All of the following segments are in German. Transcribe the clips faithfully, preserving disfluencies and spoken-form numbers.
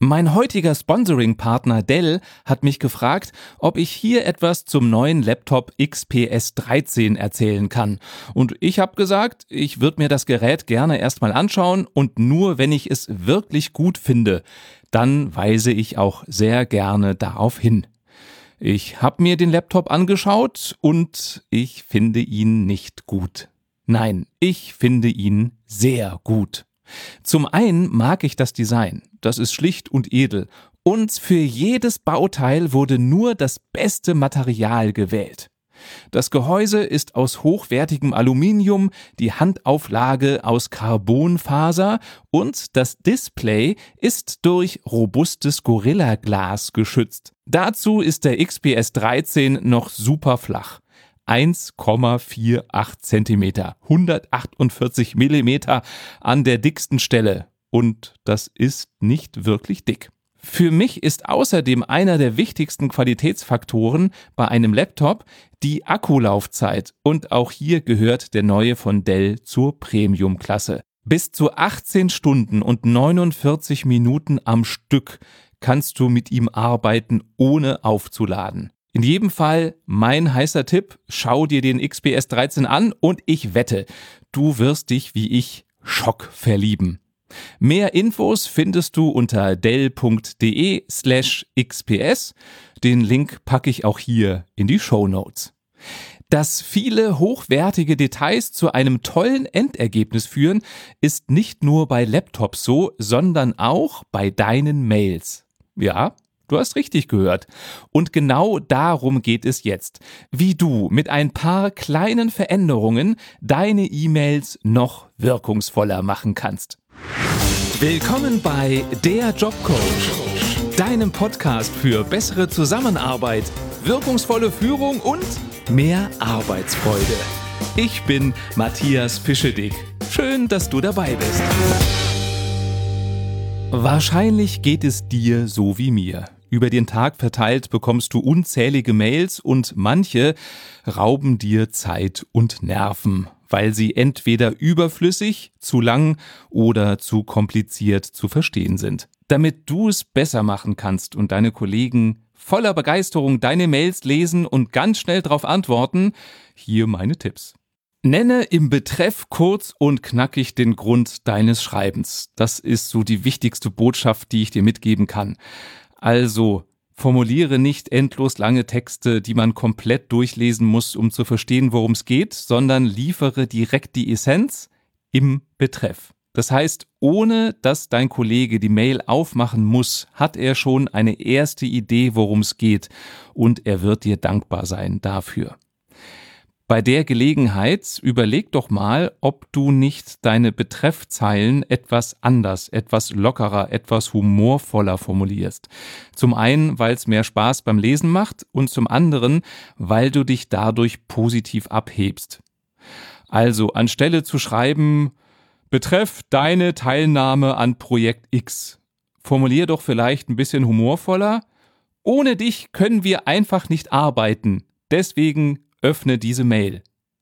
Mein heutiger Sponsoring-Partner Dell hat mich gefragt, ob ich hier etwas zum neuen Laptop X P S dreizehn erzählen kann. Und ich habe gesagt, ich würde mir das Gerät gerne erstmal anschauen und nur wenn ich es wirklich gut finde, dann weise ich auch sehr gerne darauf hin. Ich habe mir den Laptop angeschaut und ich finde ihn nicht gut. Nein, ich finde ihn sehr gut. Zum einen mag ich das Design, das ist schlicht und edel und für jedes Bauteil wurde nur das beste Material gewählt. Das Gehäuse ist aus hochwertigem Aluminium, die Handauflage aus Carbonfaser und das Display ist durch robustes Gorilla-Glas geschützt. Dazu ist der X P S dreizehn noch super flach. eins Komma achtundvierzig Zentimeter, hundertachtundvierzig Millimeter an der dicksten Stelle. Und das ist nicht wirklich dick. Für mich ist außerdem einer der wichtigsten Qualitätsfaktoren bei einem Laptop die Akkulaufzeit. Und auch hier gehört der neue von Dell zur Premium-Klasse. Bis zu achtzehn Stunden und neunundvierzig Minuten am Stück kannst du mit ihm arbeiten, ohne aufzuladen. In jedem Fall mein heißer Tipp, schau dir den X P S dreizehn an und ich wette, du wirst dich wie ich schockverlieben. Mehr Infos findest du unter dell.de slash xps. Den Link packe ich auch hier in die Shownotes. Dass viele hochwertige Details zu einem tollen Endergebnis führen, ist nicht nur bei Laptops so, sondern auch bei deinen Mails. Ja, du hast richtig gehört. Und genau darum geht es jetzt. Wie du mit ein paar kleinen Veränderungen deine E-Mails noch wirkungsvoller machen kannst. Willkommen bei Der Jobcoach, deinem Podcast für bessere Zusammenarbeit, wirkungsvolle Führung und mehr Arbeitsfreude. Ich bin Matthias Pischedick. Schön, dass du dabei bist. Wahrscheinlich geht es dir so wie mir. Über den Tag verteilt bekommst du unzählige Mails und manche rauben dir Zeit und Nerven, weil sie entweder überflüssig, zu lang oder zu kompliziert zu verstehen sind. Damit du es besser machen kannst und deine Kollegen voller Begeisterung deine Mails lesen und ganz schnell darauf antworten, hier meine Tipps. Nenne im Betreff kurz und knackig den Grund deines Schreibens. Das ist so die wichtigste Botschaft, die ich dir mitgeben kann. Also, formuliere nicht endlos lange Texte, die man komplett durchlesen muss, um zu verstehen, worum es geht, sondern liefere direkt die Essenz im Betreff. Das heißt, ohne dass dein Kollege die Mail aufmachen muss, hat er schon eine erste Idee, worum es geht, und er wird dir dankbar sein dafür. Bei der Gelegenheit überleg doch mal, ob du nicht deine Betreffzeilen etwas anders, etwas lockerer, etwas humorvoller formulierst. Zum einen, weil es mehr Spaß beim Lesen macht und zum anderen, weil du dich dadurch positiv abhebst. Also anstelle zu schreiben, Betreff deine Teilnahme an Projekt X, formulier doch vielleicht ein bisschen humorvoller. Ohne dich können wir einfach nicht arbeiten. Deswegen öffne diese Mail.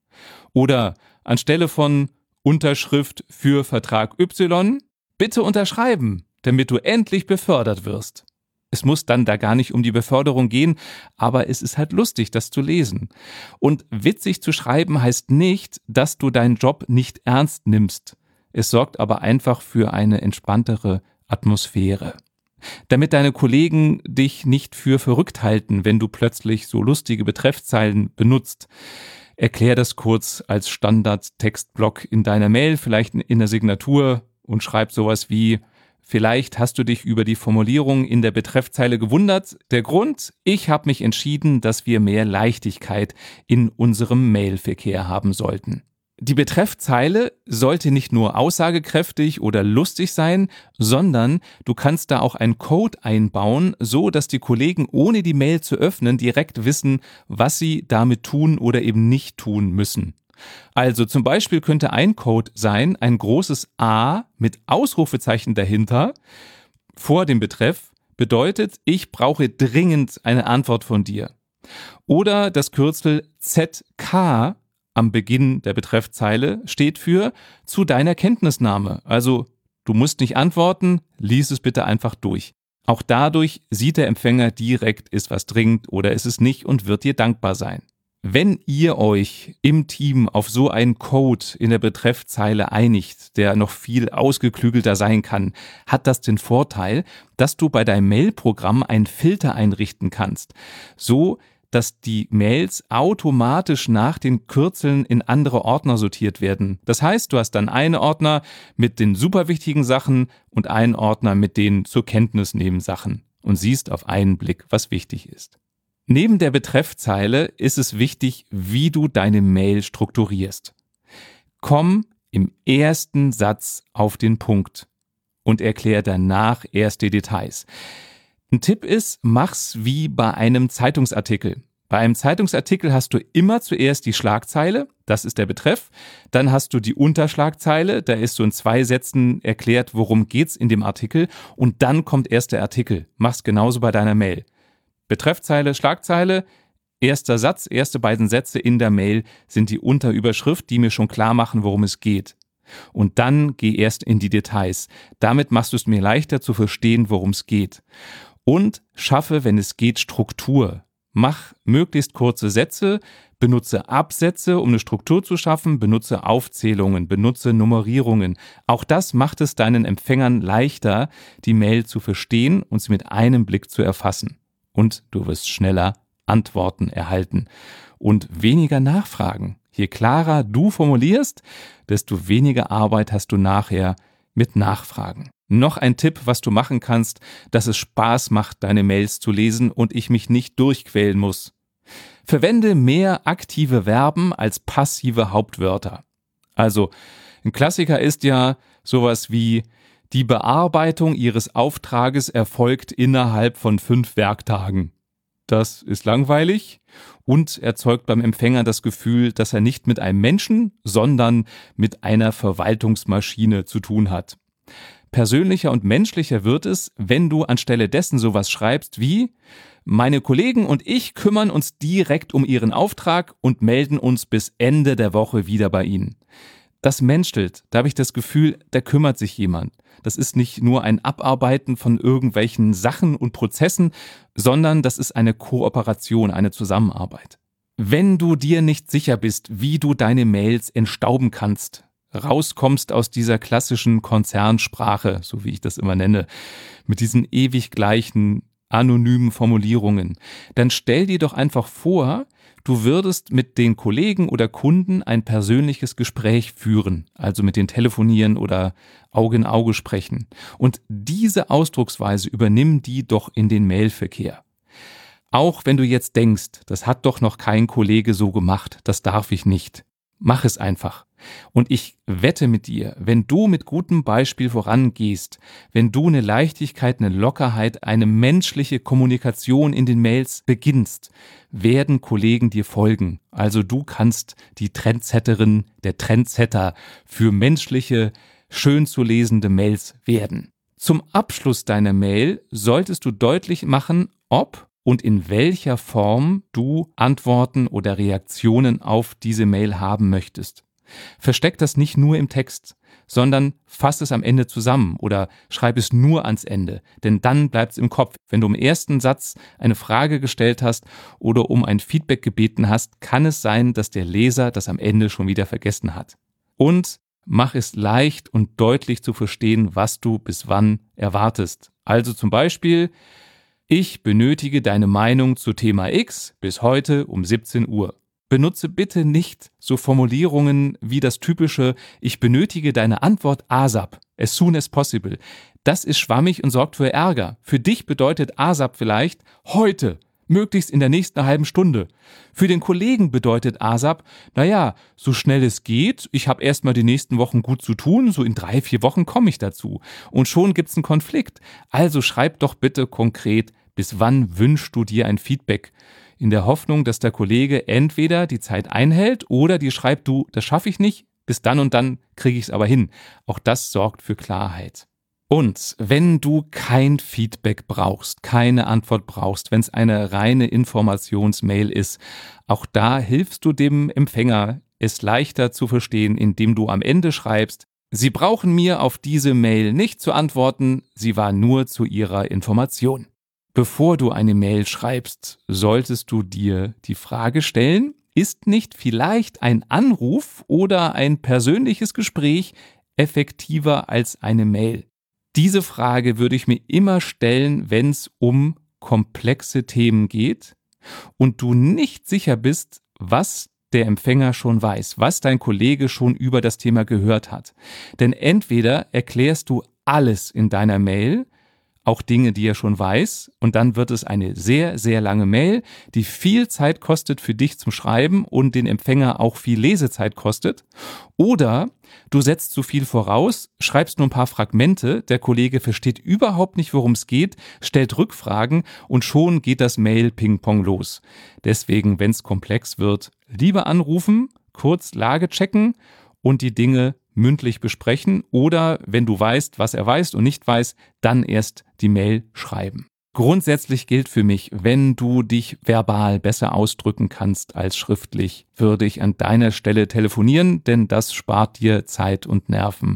Oder anstelle von Unterschrift für Vertrag Y, bitte unterschreiben, damit du endlich befördert wirst. Es muss dann da gar nicht um die Beförderung gehen, aber es ist halt lustig, das zu lesen. Und witzig zu schreiben heißt nicht, dass du deinen Job nicht ernst nimmst. Es sorgt aber einfach für eine entspanntere Atmosphäre. Damit deine Kollegen dich nicht für verrückt halten, wenn du plötzlich so lustige Betreffzeilen benutzt. Erklär das kurz als Standard-Textblock in deiner Mail, vielleicht in der Signatur und schreib sowas wie: Vielleicht hast du dich über die Formulierung in der Betreffzeile gewundert. Der Grund: Ich habe mich entschieden, dass wir mehr Leichtigkeit in unserem Mailverkehr haben sollten. Die Betreffzeile sollte nicht nur aussagekräftig oder lustig sein, sondern du kannst da auch einen Code einbauen, so dass die Kollegen ohne die Mail zu öffnen direkt wissen, was sie damit tun oder eben nicht tun müssen. Also zum Beispiel könnte ein Code sein, ein großes A mit Ausrufezeichen dahinter vor dem Betreff bedeutet, ich brauche dringend eine Antwort von dir. Oder das Kürzel Z K am Beginn der Betreffzeile steht für zu deiner Kenntnisnahme. Also du musst nicht antworten, lies es bitte einfach durch. Auch dadurch sieht der Empfänger direkt, ist was dringend oder ist es nicht und wird dir dankbar sein. Wenn ihr euch im Team auf so einen Code in der Betreffzeile einigt, der noch viel ausgeklügelter sein kann, hat das den Vorteil, dass du bei deinem Mail-Programm einen Filter einrichten kannst, so dass die Mails automatisch nach den Kürzeln in andere Ordner sortiert werden. Das heißt, du hast dann einen Ordner mit den super wichtigen Sachen und einen Ordner mit den zur Kenntnis nehmen Sachen und siehst auf einen Blick, was wichtig ist. Neben der Betreffzeile ist es wichtig, wie du deine Mail strukturierst. Komm im ersten Satz auf den Punkt und erklär danach erst die Details. Ein Tipp ist, mach's wie bei einem Zeitungsartikel. Bei einem Zeitungsartikel hast du immer zuerst die Schlagzeile, das ist der Betreff, dann hast du die Unterschlagzeile, da ist so in zwei Sätzen erklärt, worum geht's in dem Artikel und dann kommt erst der Artikel. Mach's genauso bei deiner Mail. Betreffzeile, Schlagzeile, erster Satz, erste beiden Sätze in der Mail sind die Unterüberschrift, die mir schon klar machen, worum es geht. Und dann geh erst in die Details. Damit machst du es mir leichter zu verstehen, worum es geht. Und schaffe, wenn es geht, Struktur. Mach möglichst kurze Sätze, benutze Absätze, um eine Struktur zu schaffen, benutze Aufzählungen, benutze Nummerierungen. Auch das macht es deinen Empfängern leichter, die Mail zu verstehen und sie mit einem Blick zu erfassen. Und du wirst schneller Antworten erhalten und weniger nachfragen. Je klarer du formulierst, desto weniger Arbeit hast du nachher mit Nachfragen. Noch ein Tipp, was du machen kannst, dass es Spaß macht, deine Mails zu lesen und ich mich nicht durchquälen muss. Verwende mehr aktive Verben als passive Hauptwörter. Also, ein Klassiker ist ja sowas wie: Die Bearbeitung Ihres Auftrages erfolgt innerhalb von fünf Werktagen. Das ist langweilig und erzeugt beim Empfänger das Gefühl, dass er nicht mit einem Menschen, sondern mit einer Verwaltungsmaschine zu tun hat. Persönlicher und menschlicher wird es, wenn du anstelle dessen sowas schreibst wie: Meine Kollegen und ich kümmern uns direkt um Ihren Auftrag und melden uns bis Ende der Woche wieder bei Ihnen. Das menschelt, da habe ich das Gefühl, da kümmert sich jemand. Das ist nicht nur ein Abarbeiten von irgendwelchen Sachen und Prozessen, sondern das ist eine Kooperation, eine Zusammenarbeit. Wenn du dir nicht sicher bist, wie du deine Mails entstauben kannst, rauskommst aus dieser klassischen Konzernsprache, so wie ich das immer nenne, mit diesen ewig gleichen anonymen Formulierungen, dann stell dir doch einfach vor, du würdest mit den Kollegen oder Kunden ein persönliches Gespräch führen, also mit denen telefonieren oder Auge in Auge sprechen. Und diese Ausdrucksweise übernimm die doch in den Mailverkehr. Auch wenn du jetzt denkst, das hat doch noch kein Kollege so gemacht, das darf ich nicht. Mach es einfach. Und ich wette mit dir, wenn du mit gutem Beispiel vorangehst, wenn du eine Leichtigkeit, eine Lockerheit, eine menschliche Kommunikation in den Mails beginnst, werden Kollegen dir folgen. Also du kannst die Trendsetterin, der Trendsetter für menschliche, schön zu lesende Mails werden. Zum Abschluss deiner Mail solltest du deutlich machen, ob und in welcher Form du Antworten oder Reaktionen auf diese Mail haben möchtest. Versteck das nicht nur im Text, sondern fass es am Ende zusammen oder schreib es nur ans Ende, denn dann bleibt es im Kopf. Wenn du im ersten Satz eine Frage gestellt hast oder um ein Feedback gebeten hast, kann es sein, dass der Leser das am Ende schon wieder vergessen hat. Und mach es leicht und deutlich zu verstehen, was du bis wann erwartest. Also zum Beispiel: Ich benötige deine Meinung zu Thema X bis heute um siebzehn Uhr. Benutze bitte nicht so Formulierungen wie das typische: Ich benötige deine Antwort ASAP, as soon as possible. Das ist schwammig und sorgt für Ärger. Für dich bedeutet ASAP vielleicht heute, möglichst in der nächsten halben Stunde. Für den Kollegen bedeutet ASAP, naja, so schnell es geht, ich habe erstmal die nächsten Wochen gut zu tun, so in drei, vier Wochen komme ich dazu. Und schon gibt's einen Konflikt. Also schreib doch bitte konkret, bis wann wünschst du dir ein Feedback? In der Hoffnung, dass der Kollege entweder die Zeit einhält oder dir schreibt: Du, das schaffe ich nicht, bis dann und dann kriege ich es aber hin. Auch das sorgt für Klarheit. Und wenn du kein Feedback brauchst, keine Antwort brauchst, wenn es eine reine Informationsmail ist, auch da hilfst du dem Empfänger, es leichter zu verstehen, indem du am Ende schreibst: Sie brauchen mir auf diese Mail nicht zu antworten, sie war nur zu Ihrer Information. Bevor du eine Mail schreibst, solltest du dir die Frage stellen, ist nicht vielleicht ein Anruf oder ein persönliches Gespräch effektiver als eine Mail? Diese Frage würde ich mir immer stellen, wenn es um komplexe Themen geht und du nicht sicher bist, was der Empfänger schon weiß, was dein Kollege schon über das Thema gehört hat. Denn entweder erklärst du alles in deiner Mail, auch Dinge, die er schon weiß, und dann wird es eine sehr, sehr lange Mail, die viel Zeit kostet für dich zum Schreiben und den Empfänger auch viel Lesezeit kostet. Oder du setzt zu viel voraus, schreibst nur ein paar Fragmente, der Kollege versteht überhaupt nicht, worum es geht, stellt Rückfragen und schon geht das Mail-Ping-Pong los. Deswegen, wenn es komplex wird, lieber anrufen, kurz Lage checken und die Dinge mündlich besprechen oder, wenn du weißt, was er weiß und nicht weiß, dann erst die Mail schreiben. Grundsätzlich gilt für mich, wenn du dich verbal besser ausdrücken kannst als schriftlich, würde ich an deiner Stelle telefonieren, denn das spart dir Zeit und Nerven.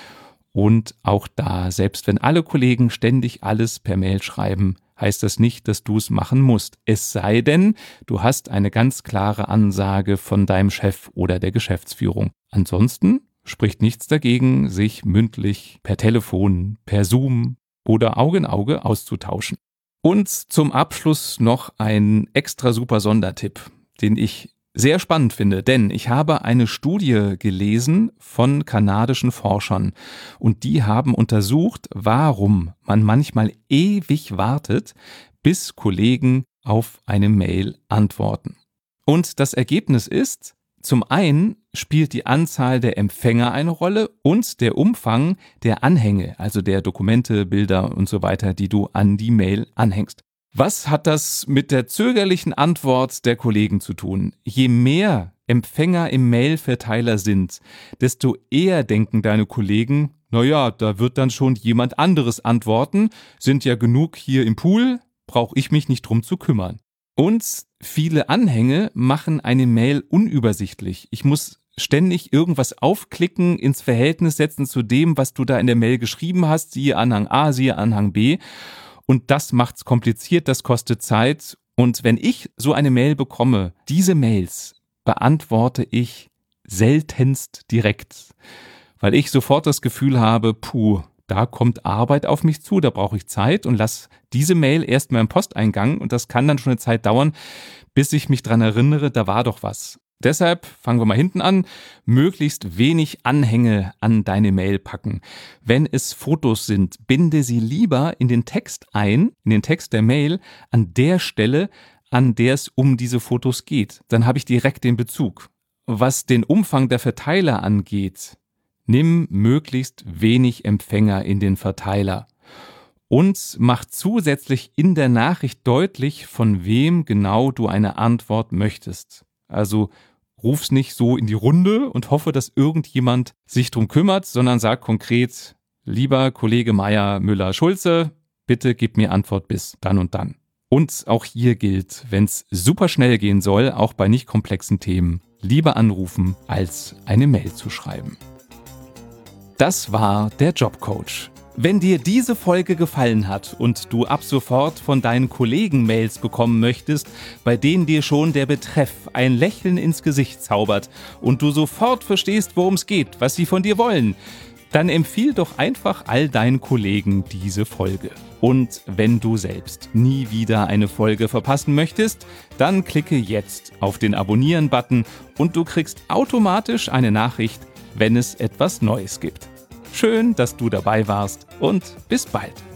Und auch da, selbst wenn alle Kollegen ständig alles per Mail schreiben, heißt das nicht, dass du es machen musst. Es sei denn, du hast eine ganz klare Ansage von deinem Chef oder der Geschäftsführung. Ansonsten spricht nichts dagegen, sich mündlich per Telefon, per Zoom oder Auge in Auge auszutauschen. Und zum Abschluss noch ein extra super Sondertipp, den ich sehr spannend finde, denn ich habe eine Studie gelesen von kanadischen Forschern und die haben untersucht, warum man manchmal ewig wartet, bis Kollegen auf eine Mail antworten. Und das Ergebnis ist, zum einen spielt die Anzahl der Empfänger eine Rolle und der Umfang der Anhänge, also der Dokumente, Bilder und so weiter, die du an die Mail anhängst. Was hat das mit der zögerlichen Antwort der Kollegen zu tun? Je mehr Empfänger im Mailverteiler sind, desto eher denken deine Kollegen, naja, da wird dann schon jemand anderes antworten, sind ja genug hier im Pool, brauche ich mich nicht drum zu kümmern. Und viele Anhänge machen eine Mail unübersichtlich. Ich muss ständig irgendwas aufklicken, ins Verhältnis setzen zu dem, was du da in der Mail geschrieben hast, siehe Anhang A, siehe Anhang B. Und das macht's kompliziert, das kostet Zeit. Und wenn ich so eine Mail bekomme, diese Mails beantworte ich seltenst direkt, weil ich sofort das Gefühl habe, puh, da kommt Arbeit auf mich zu, da brauche ich Zeit und lass diese Mail erstmal im Posteingang und das kann dann schon eine Zeit dauern, bis ich mich dran erinnere, da war doch was. Deshalb fangen wir mal hinten an, möglichst wenig Anhänge an deine Mail packen. Wenn es Fotos sind, binde sie lieber in den Text ein, in den Text der Mail, an der Stelle, an der es um diese Fotos geht. Dann habe ich direkt den Bezug. Was den Umfang der Verteiler angeht, nimm möglichst wenig Empfänger in den Verteiler und mach zusätzlich in der Nachricht deutlich, von wem genau du eine Antwort möchtest. Also ruf's nicht so in die Runde und hoffe, dass irgendjemand sich drum kümmert, sondern sag konkret, lieber Kollege Meier, Müller, Schulze, bitte gib mir Antwort bis dann und dann. Und auch hier gilt, wenn's super schnell gehen soll, auch bei nicht komplexen Themen, lieber anrufen, als eine Mail zu schreiben. Das war der Jobcoach. Wenn dir diese Folge gefallen hat und du ab sofort von deinen Kollegen Mails bekommen möchtest, bei denen dir schon der Betreff ein Lächeln ins Gesicht zaubert und du sofort verstehst, worum es geht, was sie von dir wollen, dann empfiehl doch einfach all deinen Kollegen diese Folge. Und wenn du selbst nie wieder eine Folge verpassen möchtest, dann klicke jetzt auf den Abonnieren-Button und du kriegst automatisch eine Nachricht, wenn es etwas Neues gibt. Schön, dass du dabei warst und bis bald.